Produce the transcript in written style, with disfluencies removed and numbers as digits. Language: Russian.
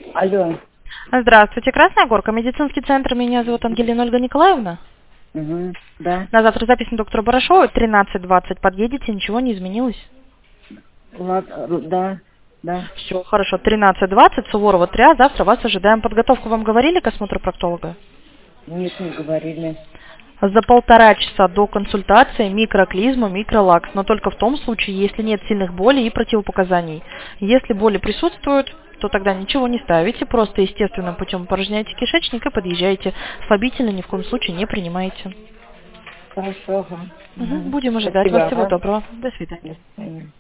Алло. Здравствуйте, Красная Горка, медицинский центр, меня зовут Ангелина Ольга Николаевна. Угу. Да. На завтра запись на доктора Барашова, 13:20, подъедете, ничего не изменилось? Ладно, да, да. Все, хорошо, 13:20, Суворова 3, завтра вас ожидаем. Подготовку вам говорили к осмотру проктолога? Нет, не говорили. За 1,5 часа до консультации микроклизма, микролакс, но только в том случае, если нет сильных болей и противопоказаний. Если боли присутствуют, то тогда ничего не ставите, просто естественным путем упражняйте кишечник и подъезжаете. Слабительно ни в коем случае не принимаете. Хорошо. Ага. Будем ожидать вас. Всего Спасибо. доброго. До свидания. До свидания.